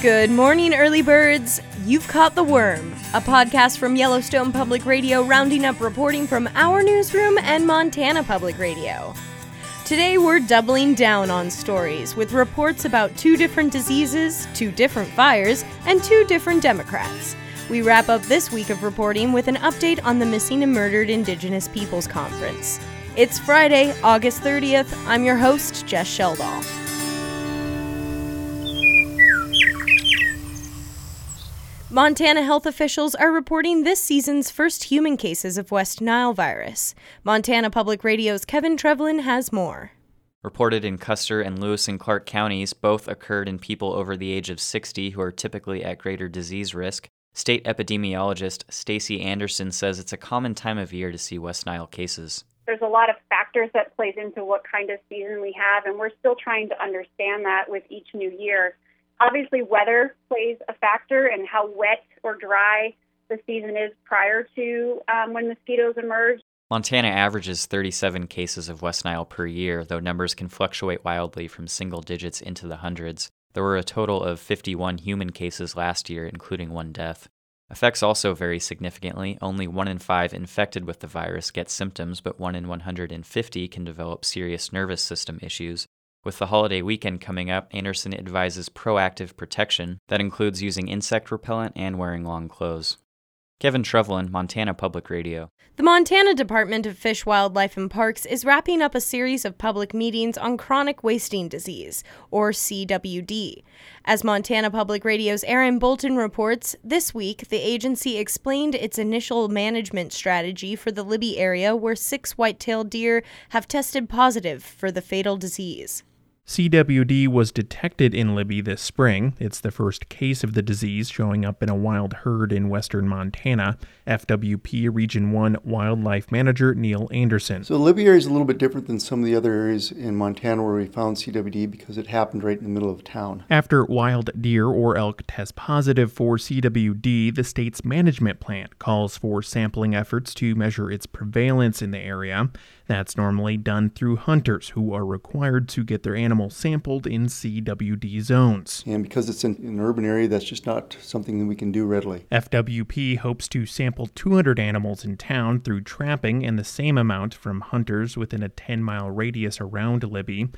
Good morning, early birds. You've caught the worm, a podcast from Yellowstone Public Radio rounding up reporting from our newsroom and Montana Public Radio. Today we're doubling down on stories with reports about 2 different diseases, 2 different fires, and 2 different Democrats. We wrap up this week of reporting with an update on the Missing and Murdered Indigenous Peoples Conference. It's Friday, August 30th. I'm your host, Jess Sheldall. Montana health officials are reporting this season's first human cases of West Nile virus. Montana Public Radio's Kevin Trevlin has more. Reported in Custer and Lewis and Clark counties, both occurred in people over the age of 60 who are typically at greater disease risk. State epidemiologist Stacy Anderson says it's a common time of year to see West Nile cases. There's a lot of factors that plays into what kind of season we have, and we're still trying to understand that with each new year. Obviously, weather plays a factor in how wet or dry the season is prior to when mosquitoes emerge. Montana averages 37 cases of West Nile per year, though numbers can fluctuate wildly from single digits into the hundreds. There were a total of 51 human cases last year, including 1 death. Effects also vary significantly. Only 1 in 5 infected with the virus get symptoms, but 1 in 150 can develop serious nervous system issues. With the holiday weekend coming up, Anderson advises proactive protection that includes using insect repellent and wearing long clothes. Kevin Trevlin, Montana Public Radio. The Montana Department of Fish, Wildlife, and Parks is wrapping up a series of public meetings on chronic wasting disease, or CWD. As Montana Public Radio's Aaron Bolton reports, this week the agency explained its initial management strategy for the Libby area where 6 white-tailed deer have tested positive for the fatal disease. CWD was detected in Libby this spring. It's the first case of the disease showing up in a wild herd in western Montana. FWP Region 1 Wildlife Manager Neil Anderson. So the Libby area is a little bit different than some of the other areas in Montana where we found CWD because it happened right in the middle of town. After wild deer or elk test positive for CWD, the state's management plan calls for sampling efforts to measure its prevalence in the area. That's normally done through hunters who are required to get their animals sampled in CWD zones. And because it's in an urban area, that's just not something that we can do readily. FWP hopes to sample 200 animals in town through trapping and the same amount from hunters within a 10-mile radius around Libby.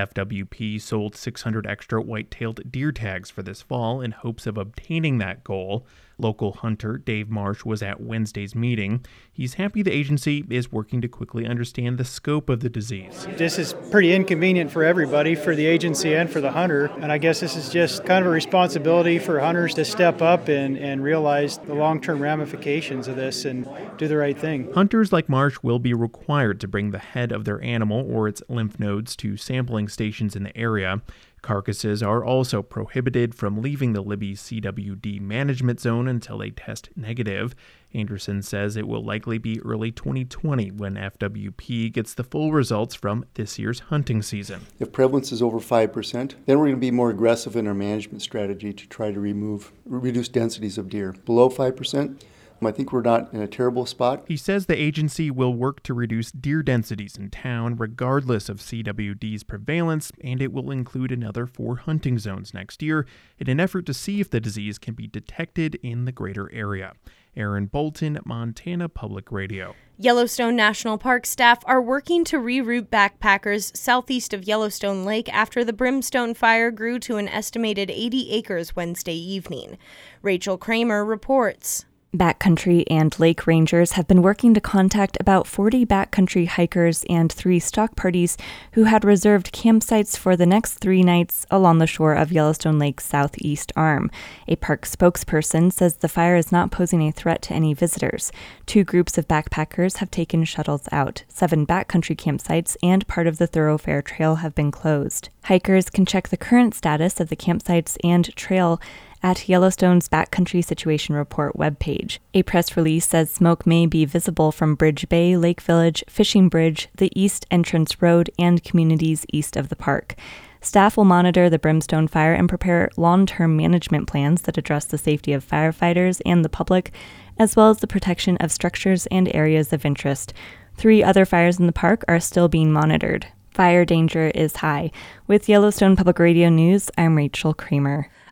FWP sold 600 extra white-tailed deer tags for this fall in hopes of obtaining that goal. Local hunter Dave Marsh was at Wednesday's meeting. He's happy the agency is working to quickly understand the scope of the disease. This is pretty inconvenient for everybody, for the agency and for the hunter. And I guess this is just kind of a responsibility for hunters to step up and realize the long-term ramifications of this and do the right thing. Hunters like Marsh will be required to bring the head of their animal or its lymph nodes to sampling stations in the area. Carcasses are also prohibited from leaving the Libby CWD management zone until they test negative. Anderson says it will likely be early 2020 when FWP gets the full results from this year's hunting season. If prevalence is over 5%, then we're going to be more aggressive in our management strategy to try to reduce densities of deer. Below 5%, I think we're not in a terrible spot. He says the agency will work to reduce deer densities in town regardless of CWD's prevalence, and it will include another 4 hunting zones next year in an effort to see if the disease can be detected in the greater area. Aaron Bolton, Montana Public Radio. Yellowstone National Park staff are working to reroute backpackers southeast of Yellowstone Lake after the Brimstone fire grew to an estimated 80 acres Wednesday evening. Rachel Kramer reports. Backcountry and lake rangers have been working to contact about 40 backcountry hikers and 3 stock parties who had reserved campsites for the next 3 nights along the shore of Yellowstone Lake's southeast arm. A park spokesperson says the fire is not posing a threat to any visitors. 2 groups of backpackers have taken shuttles out. 7 backcountry campsites and part of the thoroughfare trail have been closed. Hikers can check the current status of the campsites and trail at Yellowstone's Backcountry Situation Report webpage. A press release says smoke may be visible from Bridge Bay, Lake Village, Fishing Bridge, the East Entrance Road, and communities east of the park. Staff will monitor the Brimstone fire and prepare long-term management plans that address the safety of firefighters and the public, as well as the protection of structures and areas of interest. 3 other fires in the park are still being monitored. Fire danger is high. With Yellowstone Public Radio News, I'm Rachel Kramer.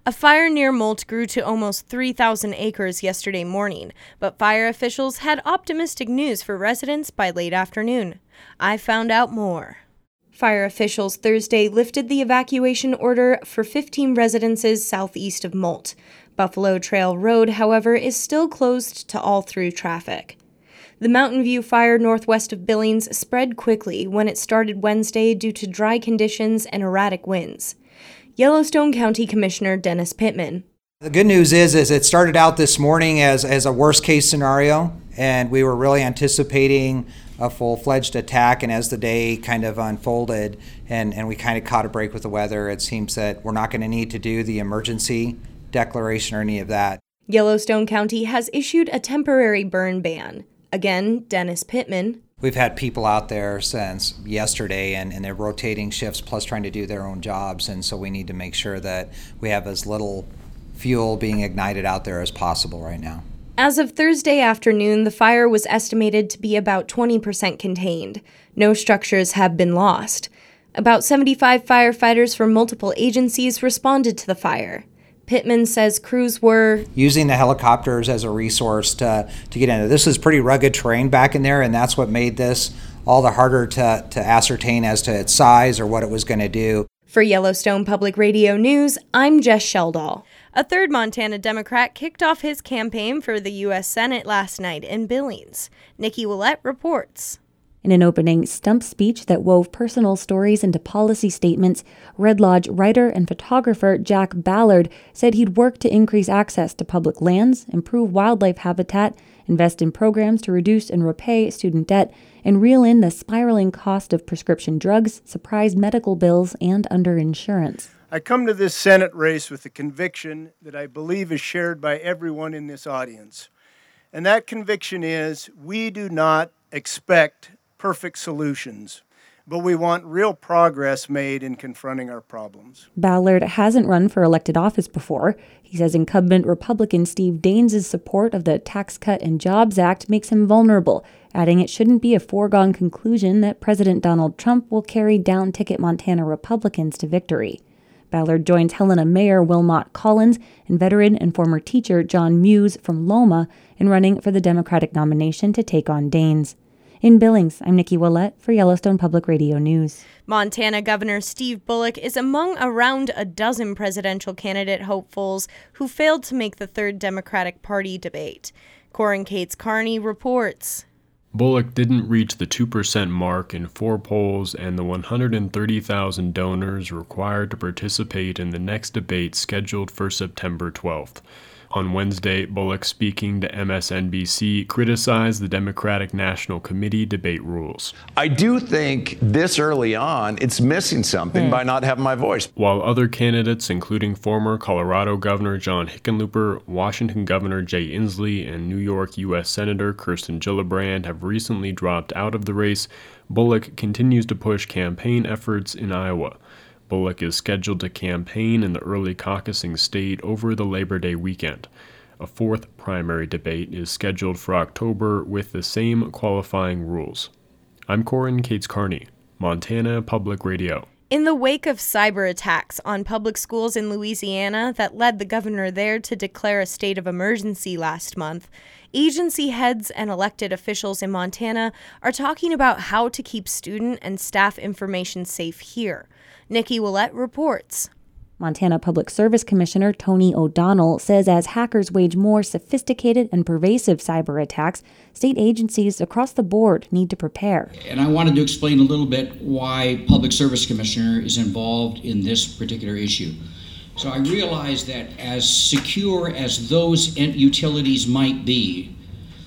A fire near Molt grew to almost 3,000 acres yesterday morning, but fire officials had optimistic news for residents by late afternoon. I found out more. Fire officials Thursday lifted the evacuation order for 15 residences southeast of Molt. Buffalo Trail Road, however, is still closed to all through traffic. The Mountain View fire northwest of Billings spread quickly when it started Wednesday due to dry conditions and erratic winds. Yellowstone County Commissioner Dennis Pittman. The good news is it started out this morning as a worst-case scenario, and we were really anticipating a full-fledged attack, and as the day kind of unfolded and we kind of caught a break with the weather, it seems that we're not going to need to do the emergency declaration or any of that. Yellowstone County has issued a temporary burn ban. Again, Dennis Pittman. We've had people out there since yesterday, and they're rotating shifts plus trying to do their own jobs, and so we need to make sure that we have as little fuel being ignited out there as possible right now. As of Thursday afternoon, the fire was estimated to be about 20% contained. No structures have been lost. About 75 firefighters from multiple agencies responded to the fire. Pittman says crews were using the helicopters as a resource to get into. This is pretty rugged terrain back in there, and that's what made this all the harder to ascertain as to its size or what it was going to do. For Yellowstone Public Radio News, I'm Jess Sheldall. A third Montana Democrat kicked off his campaign for the U.S. Senate last night in Billings. Nikki Willett reports. In an opening stump speech that wove personal stories into policy statements, Red Lodge writer and photographer Jack Ballard said he'd work to increase access to public lands, improve wildlife habitat, invest in programs to reduce and repay student debt, and reel in the spiraling cost of prescription drugs, surprise medical bills, and underinsurance. I come to this Senate race with a conviction that I believe is shared by everyone in this audience. And that conviction is we do not expect perfect solutions, but we want real progress made in confronting our problems. Ballard hasn't run for elected office before. He says incumbent Republican Steve Daines' support of the Tax Cut and Jobs Act makes him vulnerable, adding it shouldn't be a foregone conclusion that President Donald Trump will carry down-ticket Montana Republicans to victory. Ballard joins Helena Mayor Wilmot Collins and veteran and former teacher John Muse from Loma in running for the Democratic nomination to take on Daines. In Billings, I'm Nikki Willett for Yellowstone Public Radio News. Montana Governor Steve Bullock is among around a dozen presidential candidate hopefuls who failed to make the third Democratic Party debate. Corin Cates Carney reports. Bullock didn't reach the 2% mark in 4 polls, and the 130,000 donors required to participate in the next debate scheduled for September 12th. On Wednesday, Bullock, speaking to MSNBC, criticized the Democratic National Committee debate rules. I do think this early on, it's missing something by not having my voice. While other candidates, including former Colorado Governor John Hickenlooper, Washington Governor Jay Inslee, and New York U.S. Senator Kirsten Gillibrand have recently dropped out of the race, Bullock continues to push campaign efforts in Iowa. Bullock is scheduled to campaign in the early caucusing state over the Labor Day weekend. A 4th primary debate is scheduled for October with the same qualifying rules. I'm Corin Cates Carney, Montana Public Radio. In the wake of cyber attacks on public schools in Louisiana that led the governor there to declare a state of emergency last month, agency heads and elected officials in Montana are talking about how to keep student and staff information safe here. Nikki Willett reports. Montana Public Service Commissioner Tony O'Donnell says as hackers wage more sophisticated and pervasive cyber attacks, state agencies across the board need to prepare. And I wanted to explain a little bit why Public Service Commissioner is involved in this particular issue. So I realize that as secure as those utilities might be,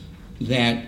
that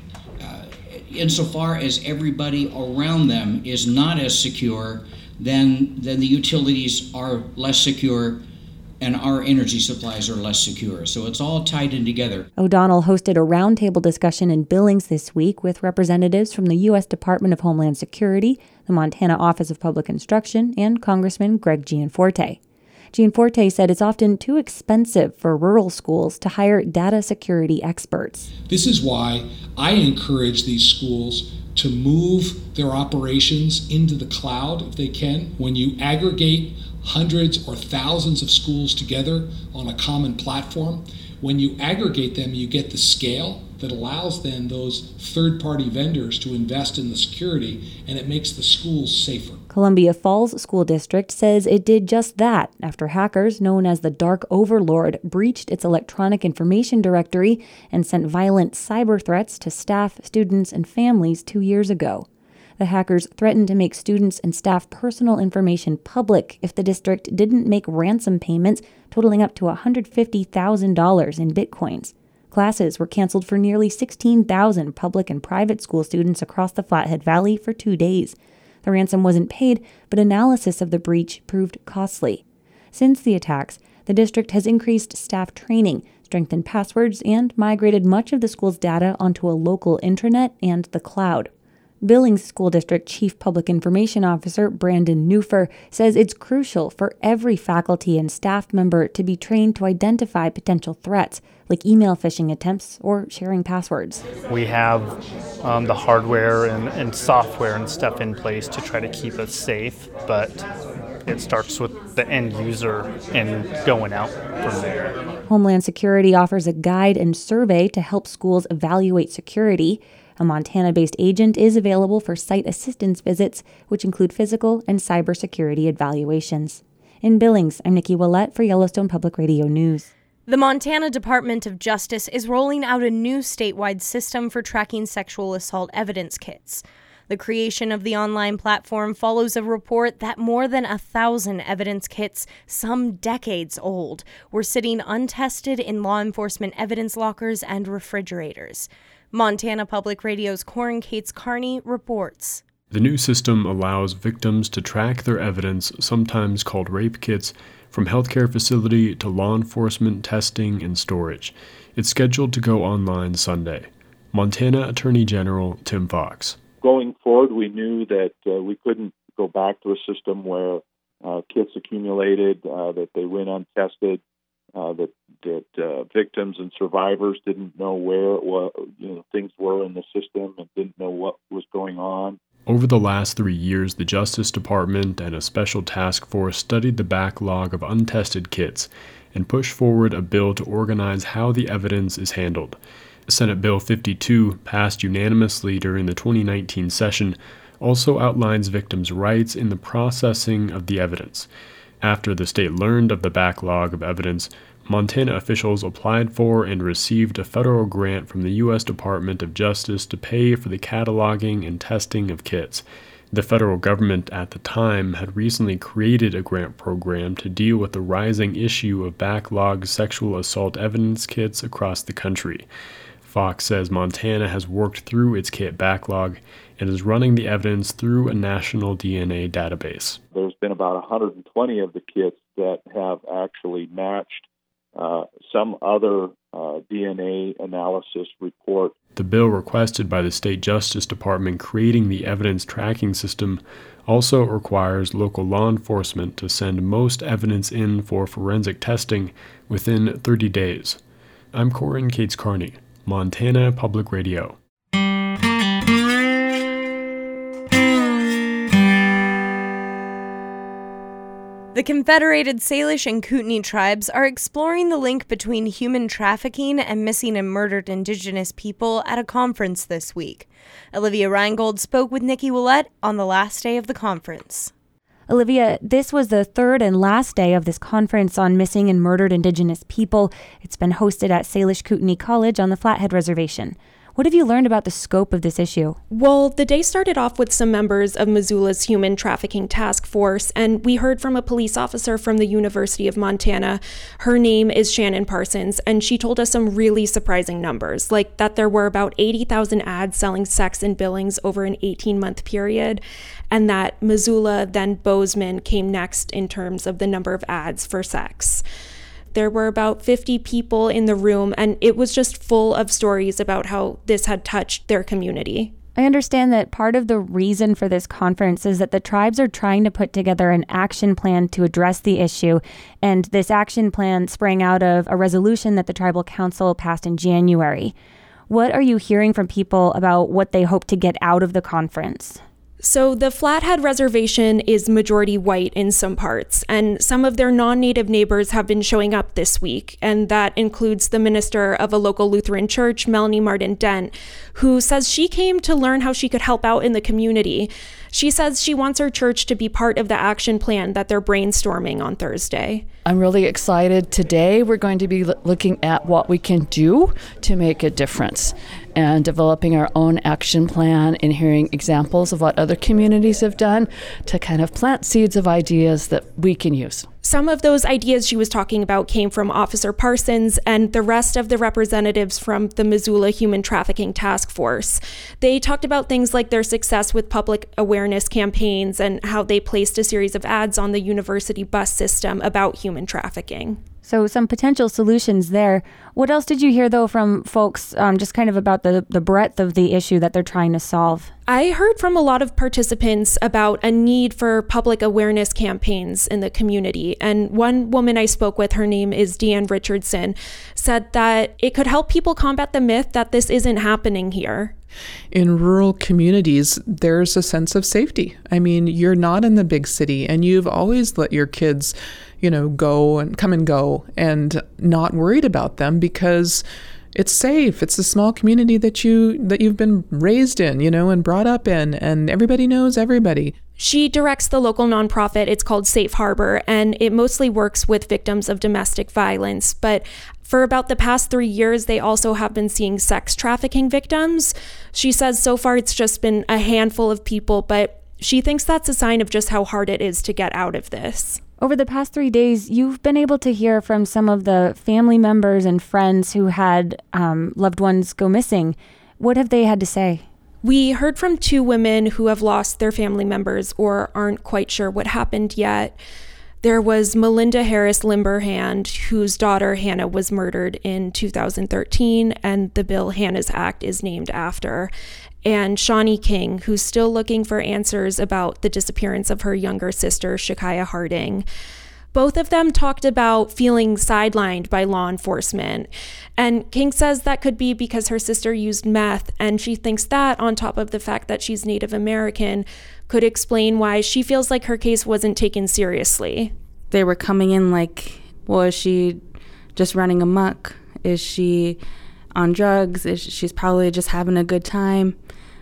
insofar as everybody around them is not as secure, then the utilities are less secure and our energy supplies are less secure. So it's all tied in together. O'Donnell hosted a roundtable discussion in Billings this week with representatives from the U.S. Department of Homeland Security, the Montana Office of Public Instruction, and Congressman Greg Gianforte. Gianforte said it's often too expensive for rural schools to hire data security experts. This is why I encourage these schools to move their operations into the cloud if they can. When you aggregate hundreds or thousands of schools together on a common platform. When you aggregate them, you get the scale that allows then those third-party vendors to invest in the security, and it makes the schools safer. Columbia Falls School District says it did just that after hackers known as the Dark Overlord breached its electronic information directory and sent violent cyber threats to staff, students, and families 2 years ago. The hackers threatened to make students' and staff personal information public if the district didn't make ransom payments totaling up to $150,000 in bitcoins. Classes were canceled for nearly 16,000 public and private school students across the Flathead Valley for 2 days. The ransom wasn't paid, but analysis of the breach proved costly. Since the attacks, the district has increased staff training, strengthened passwords, and migrated much of the school's data onto a local intranet and the cloud. Billings School District Chief Public Information Officer Brandon Neufer says it's crucial for every faculty and staff member to be trained to identify potential threats, like email phishing attempts or sharing passwords. We have the hardware and software and stuff in place to try to keep us safe, but it starts with the end user and going out from there. Homeland Security offers a guide and survey to help schools evaluate security. A Montana-based agent is available for site assistance visits, which include physical and cybersecurity evaluations. In Billings, I'm Nikki Willett for Yellowstone Public Radio News. The Montana Department of Justice is rolling out a new statewide system for tracking sexual assault evidence kits. The creation of the online platform follows a report that more than 1,000 evidence kits, some decades old, were sitting untested in law enforcement evidence lockers and refrigerators. Montana Public Radio's Corin Cates Carney reports. The new system allows victims to track their evidence, sometimes called rape kits, from healthcare facility to law enforcement testing and storage. It's scheduled to go online Sunday. Montana Attorney General Tim Fox. Going forward, we knew that we couldn't go back to a system where kits accumulated, that they went untested, that victims and survivors didn't know where things were in the system and didn't know what was going on. Over the last 3 years, the Justice Department and a special task force studied the backlog of untested kits and pushed forward a bill to organize how the evidence is handled. Senate Bill 52, passed unanimously during the 2019 session, also outlines victims' rights in the processing of the evidence. After the state learned of the backlog of evidence, Montana officials applied for and received a federal grant from the U.S. Department of Justice to pay for the cataloging and testing of kits. The federal government at the time had recently created a grant program to deal with the rising issue of backlogged sexual assault evidence kits across the country. Fox says Montana has worked through its kit backlog and is running the evidence through a national DNA database. There's been about 120 of the kits that have actually matched some other DNA analysis report. The bill requested by the State Justice Department creating the evidence tracking system also requires local law enforcement to send most evidence in for forensic testing within 30 days. I'm Corin Cates Carney, Montana Public Radio. The Confederated Salish and Kootenai tribes are exploring the link between human trafficking and missing and murdered Indigenous people at a conference this week. Olivia Reingold spoke with Nikki Willett on the last day of the conference. Olivia, this was the third and last day of this conference on missing and murdered Indigenous people. It's been hosted at Salish Kootenai College on the Flathead Reservation. What have you learned about the scope of this issue? Well, the day started off with some members of Missoula's Human Trafficking Task Force, and we heard from a police officer from the University of Montana. Her name is Shannon Parsons, and she told us some really surprising numbers, like that there were about 80,000 ads selling sex in Billings over an 18-month period, and that Missoula, then Bozeman, came next in terms of the number of ads for sex. There were about 50 people in the room, and it was just full of stories about how this had touched their community. I understand that part of the reason for this conference is that the tribes are trying to put together an action plan to address the issue, and this action plan sprang out of a resolution that the Tribal Council passed in January. What are you hearing from people about what they hope to get out of the conference? So the Flathead Reservation is majority white in some parts, and some of their non-native neighbors have been showing up this week, and that includes the minister of a local Lutheran church, Melanie Martin Dent, who says she came to learn how she could help out in the community. She says she wants her church to be part of the action plan that they're brainstorming on Thursday. I'm really excited. Today we're going to be looking at what we can do to make a difference and developing our own action plan and hearing examples of what other communities have done to kind of plant seeds of ideas that we can use. Some of those ideas she was talking about came from Officer Parsons and the rest of the representatives from the Missoula Human Trafficking Task Force. They talked about things like their success with public awareness campaigns and how they placed a series of ads on the university bus system about human trafficking. So some potential solutions there. What else did you hear, though, from folks just kind of about the breadth of the issue that they're trying to solve? I heard from a lot of participants about a need for public awareness campaigns in the community. And one woman I spoke with, her name is Deanne Richardson, said that it could help people combat the myth that this isn't happening here. In rural communities, there's a sense of safety. I mean, you're not in the big city, and you've always let your kids, go and come and go and not worried about them because it's safe. It's a small community that you've been raised in, and brought up in, and everybody knows everybody. She directs the local nonprofit. It's called Safe Harbor, and it mostly works with victims of domestic violence. But for about the past 3 years, they also have been seeing sex trafficking victims. She says so far it's just been a handful of people, but she thinks that's a sign of just how hard it is to get out of this. Over the past 3 days, you've been able to hear from some of the family members and friends who had loved ones go missing. What have they had to say? We heard from 2 women who have lost their family members or aren't quite sure what happened yet. There was Melinda Harris Limberhand, whose daughter Hannah was murdered in 2013, and the bill Hannah's Act is named after. And Shawnee King, who's still looking for answers about the disappearance of her younger sister, Shakaya Harding. Both of them talked about feeling sidelined by law enforcement. And King says that could be because her sister used meth, and she thinks that, on top of the fact that she's Native American, could explain why she feels like her case wasn't taken seriously. They were coming in like, well, is she just running amok? Is she on drugs? She's probably just having a good time.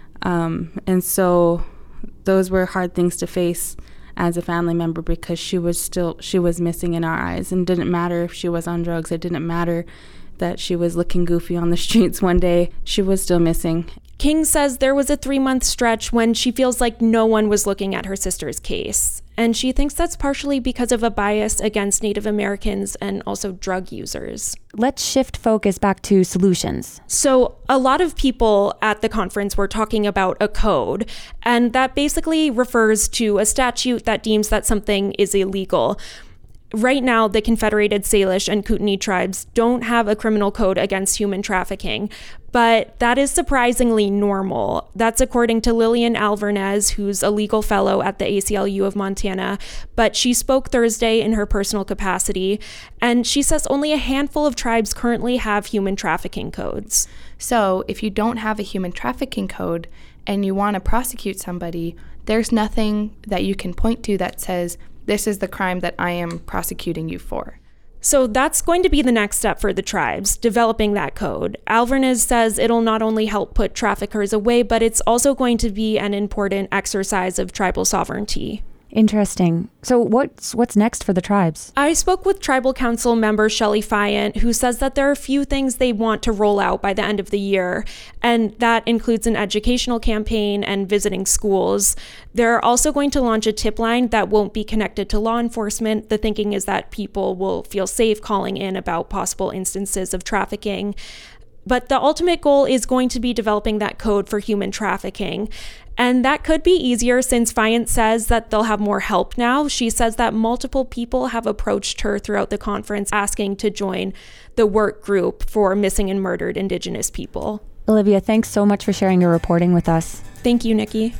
And so those were hard things to face as a family member because she was missing in our eyes, and didn't matter if she was on drugs. It didn't matter that she was looking goofy on the streets one day. She was still missing. King says there was a 3-month stretch when she feels like no one was looking at her sister's case. And she thinks that's partially because of a bias against Native Americans and also drug users. Let's shift focus back to solutions. So a lot of people at the conference were talking about a code, and that basically refers to a statute that deems that something is illegal. Right now, the Confederated Salish and Kootenai tribes don't have a criminal code against human trafficking, but that is surprisingly normal. That's according to Lillian Alvarez, who's a legal fellow at the ACLU of Montana, but she spoke Thursday in her personal capacity, and she says only a handful of tribes currently have human trafficking codes. So if you don't have a human trafficking code and you want to prosecute somebody, there's nothing that you can point to that says, this is the crime that I am prosecuting you for. So that's going to be the next step for the tribes, developing that code. Alvarez says it'll not only help put traffickers away, but it's also going to be an important exercise of tribal sovereignty. Interesting. So what's next for the tribes? I spoke with Tribal Council member Shelley Fiant, who says that there are a few things they want to roll out by the end of the year, and that includes an educational campaign and visiting schools. They're also going to launch a tip line that won't be connected to law enforcement. The thinking is that people will feel safe calling in about possible instances of trafficking. But the ultimate goal is going to be developing that code for human trafficking. And that could be easier since Fiant says that they'll have more help now. She says that multiple people have approached her throughout the conference asking to join the work group for missing and murdered Indigenous people. Olivia, thanks so much for sharing your reporting with us. Thank you, Nikki.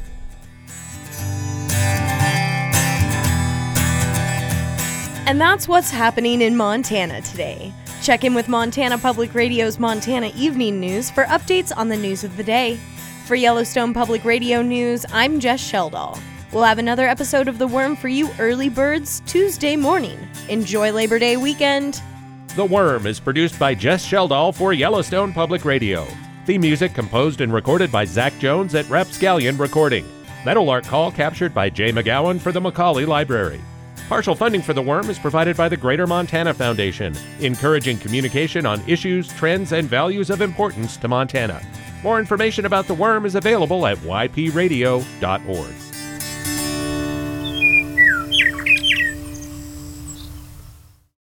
And that's what's happening in Montana today. Check in with Montana Public Radio's Montana Evening News for updates on the news of the day. For Yellowstone Public Radio News, I'm Jess Sheldall. We'll have another episode of The Worm for you early birds Tuesday morning. Enjoy Labor Day weekend. The Worm is produced by Jess Sheldall for Yellowstone Public Radio. Theme music composed and recorded by Zach Jones at Rapscallion Recording. Meadowlark Call captured by Jay McGowan for the Macaulay Library. Partial funding for The Worm is provided by the Greater Montana Foundation, encouraging communication on issues, trends, and values of importance to Montana. More information about The Worm is available at ypradio.org.